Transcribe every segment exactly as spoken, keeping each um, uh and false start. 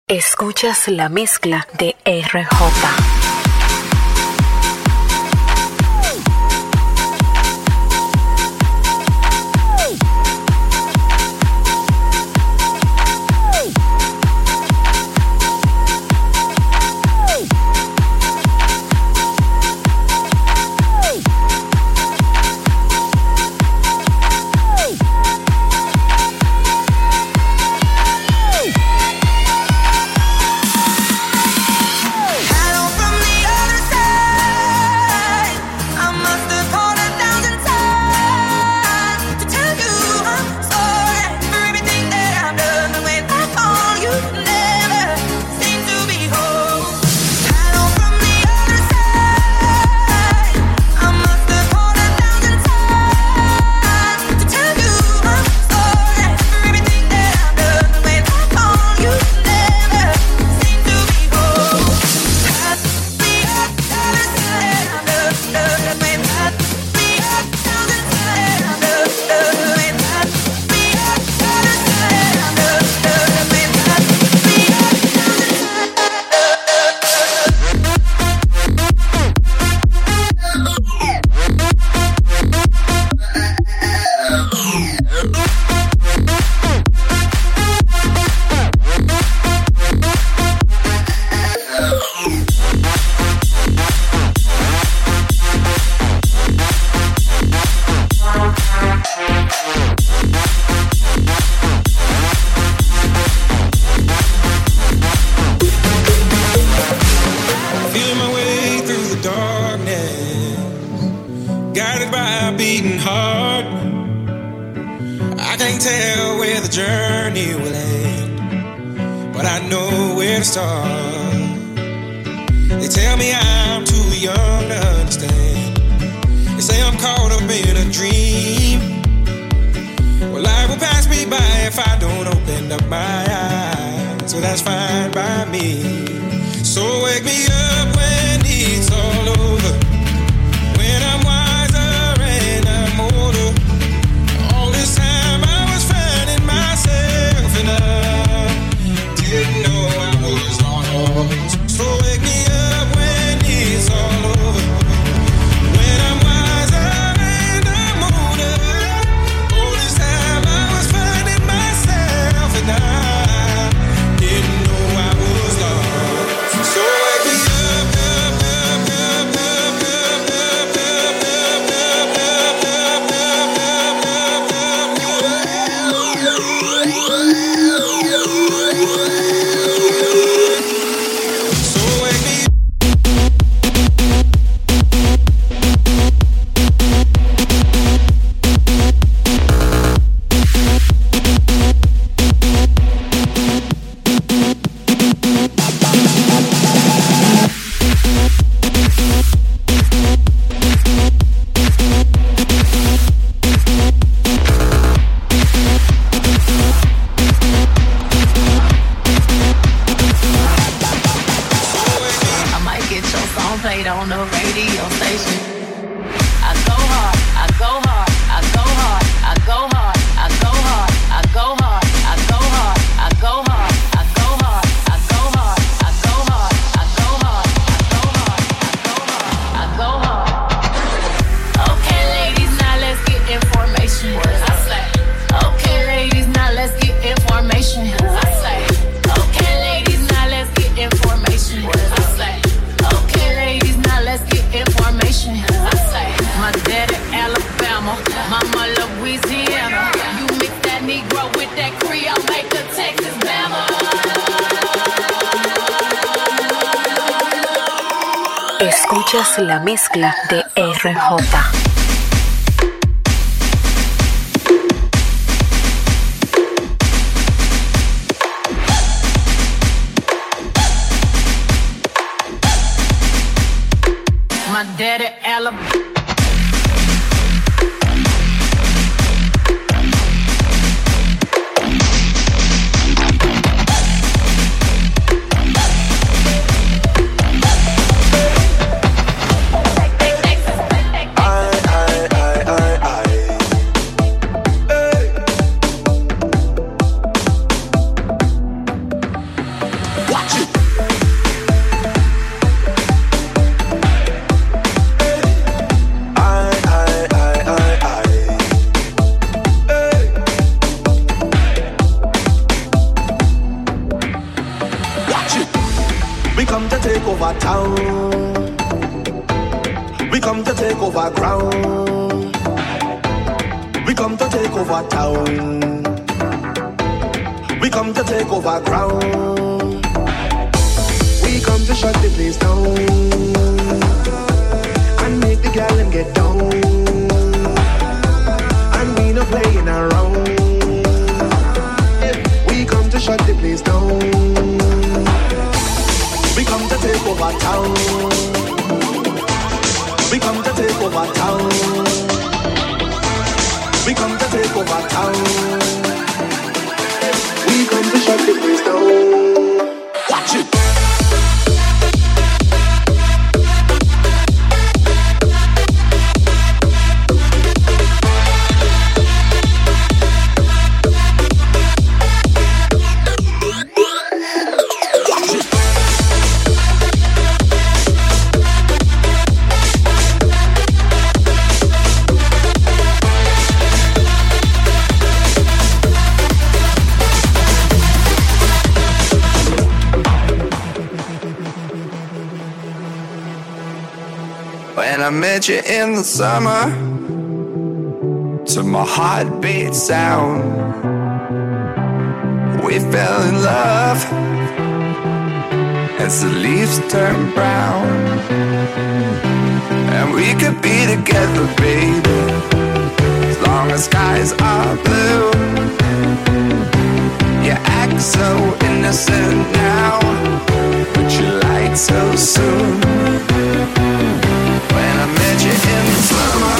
Escuchas la mezcla de R J. Escuchas la mezcla de R J. My daddy Alabama. come to take over town. We come to take over ground. We come to take over town. We come to take over ground. We come to shut the place down and make the gal and get down. And we no playing around. We come to shut the place down. We come to take over town. We come to take over town. We come to take over town. We come to shut the place down. Watch it. When I met you in the summer, to my heartbeat sound, we fell in love as the leaves turn brown. And we could be together, baby, as long as skies are blue. You act so innocent now, but you lied so soon. When I met you in the summer,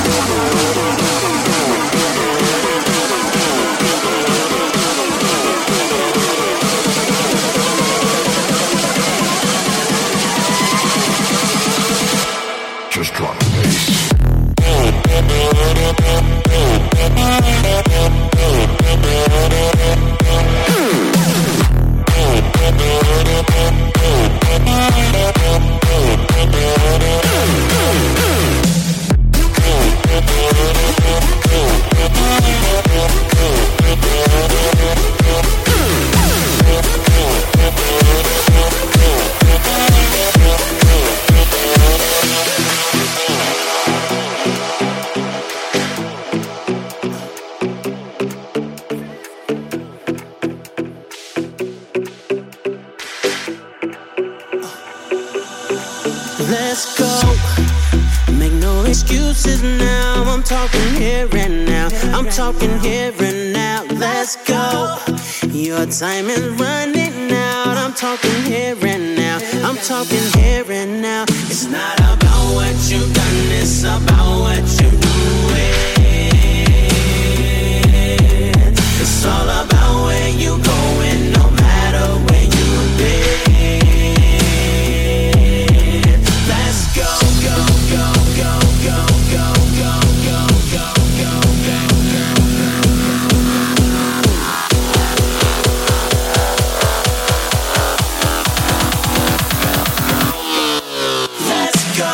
just drop the bass. Let's go. Make no excuses now. I'm talking here and now. I'm talking here and now. Let's go. Your time is running out. I'm talking here and now. I'm talking here and now. It's not about what you've done, it's about what you're doing. It's all about where you're going, no matter where you've been. Let's go, go, go, go, go, go, go, go, go, go, go, let's go.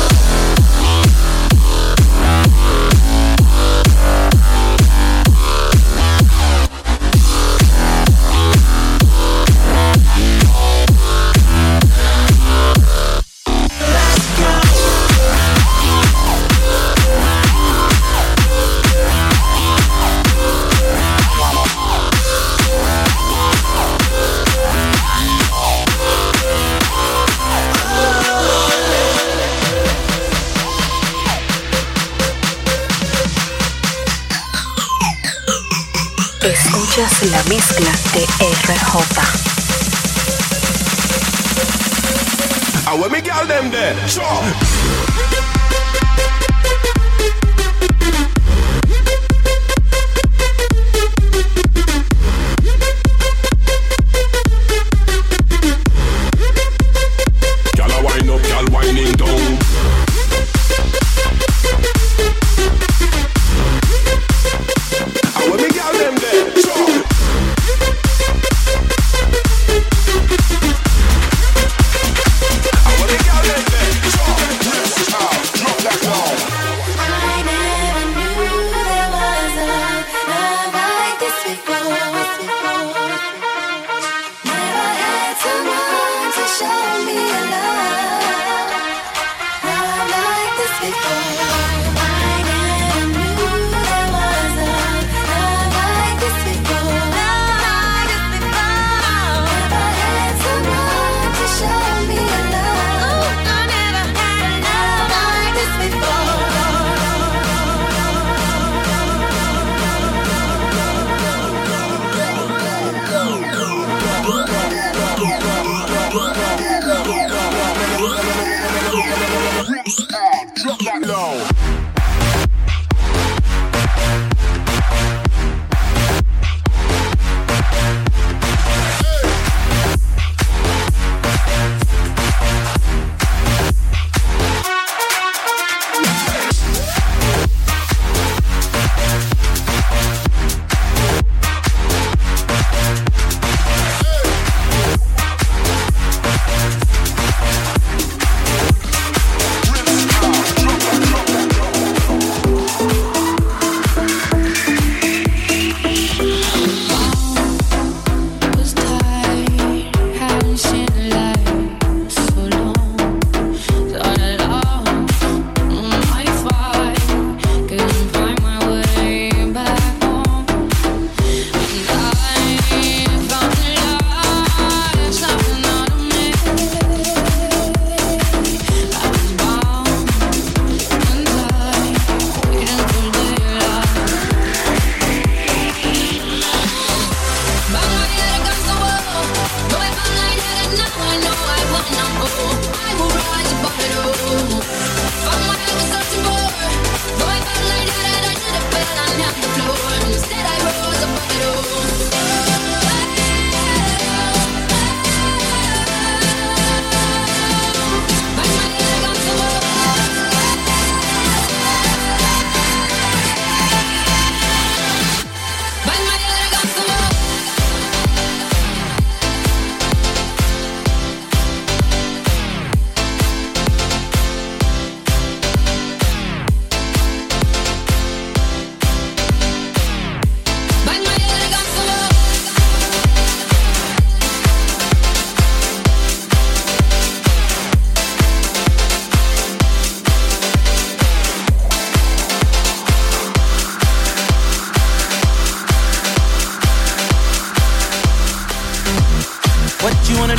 Escuchas la mezcla de R J. And when me girl them there, sure. Out.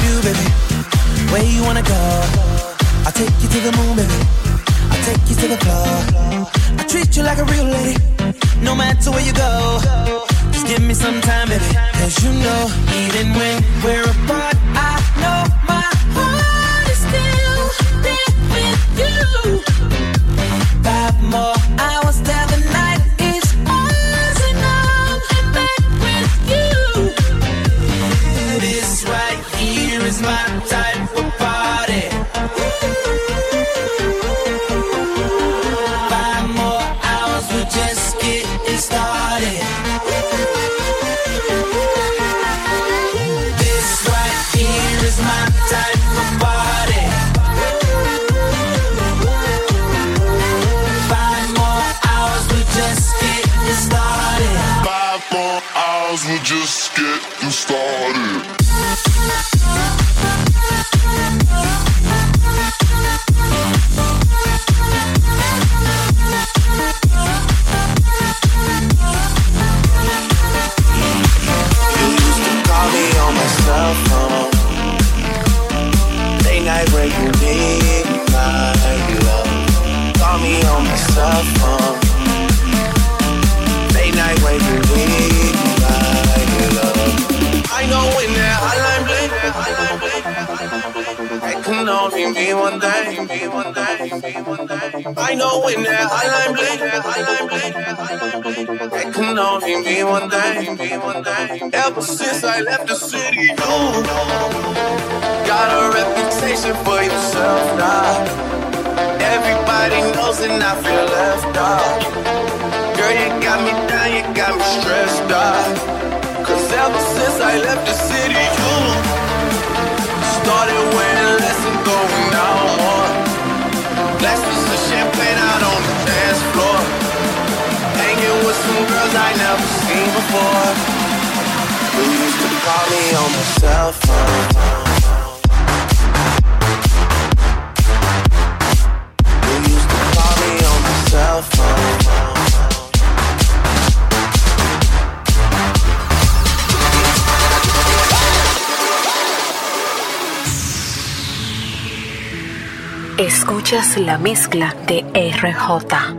do, baby? Where you wanna go? I'll take you to the moon, baby. I'll take you to the floor. I treat you like a real lady, no matter where you go. Just give me some time, baby. Cause you know, even when we're apart, I know my heart is still there with you. Five more hours till the night is ours, and I'm in bed with you. This right here is my type of party. Five more hours, we're just getting started. This right here is my type of party. Five more hours, we're just getting started. Five more hours, we're just getting started. Cell phone. Late night when you need my love. Call me on my cell phone. Late night when you need my love. I know when that hotline bling, it can only be one day, be one day, be one day. I know when that hotline bling, hotline bling, it can only be one day, be one day. Ever since I left the city, you got a reputation for yourself now. Everybody knows and I feel left out. Girl, you got me down, you got me stressed out. Cause ever since I left the city, you started wearing less and going out more. Glasses of champagne out on the dance floor. Hanging with some girls I never seen before. You used to call me on my cell phone. You used to call me on my cell phone. Escuchas la mezcla de R J.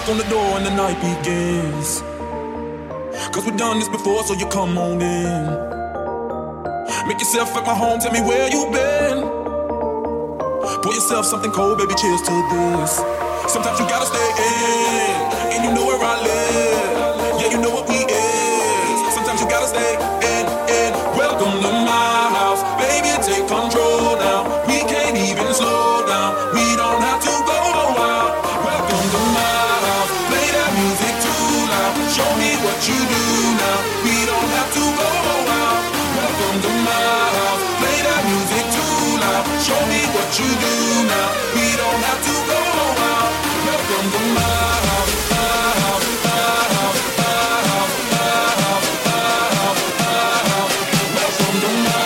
on the door and the night begins. Cause we've done this before, so you come on in. Make yourself at my home, tell me where you been. Pour yourself something cold, baby, cheers to this. Sometimes you gotta stay in, and you know where I live. Yeah, you know what we is. Sometimes you gotta stay in, in. Welcome to my house, baby, take control now. We can't even slow down, we don't have to go out. Welcome to my house, play that music too loud. Show me what you do now, we don't have to go out. Welcome to my house, play that music too loud. Show me what you do now, we don't have to go out. Welcome to my house, my house, my house, my house, my house, my house, my house. Welcome to my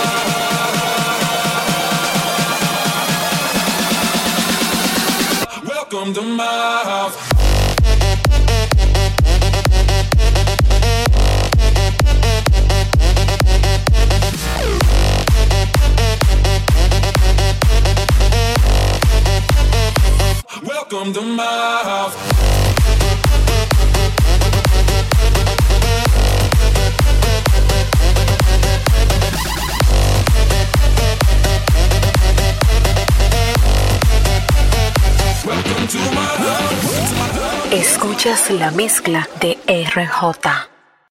house. Welcome to my house. Welcome to my house. Escuchas la mezcla de R J.